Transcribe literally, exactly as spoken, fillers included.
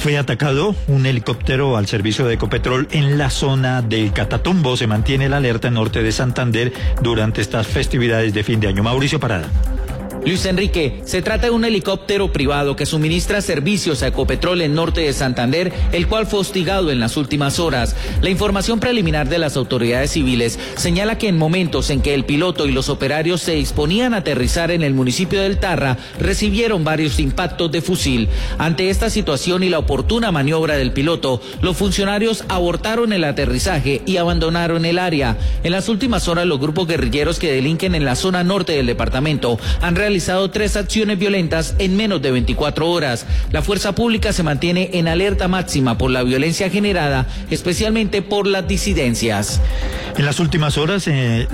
Fue atacado un helicóptero al servicio de Ecopetrol en la zona del Catatumbo. Se mantiene la alerta en norte de Santander durante estas festividades de fin de año. Mauricio Parada. Luis Enrique, se trata de un helicóptero privado que suministra servicios a Ecopetrol en norte de Santander, el cual fue hostigado en las últimas horas. La información preliminar de las autoridades civiles señala que en momentos en que el piloto y los operarios se disponían a aterrizar en el municipio del Tarra, recibieron varios impactos de fusil. Ante esta situación y la oportuna maniobra del piloto, los funcionarios abortaron el aterrizaje y abandonaron el área. En las últimas horas, los grupos guerrilleros que delinquen en la zona norte del departamento han realizado realizado tres acciones violentas en menos de veinticuatro horas. La fuerza pública se mantiene en alerta máxima por la violencia generada, especialmente por las disidencias. En las últimas horas, eh,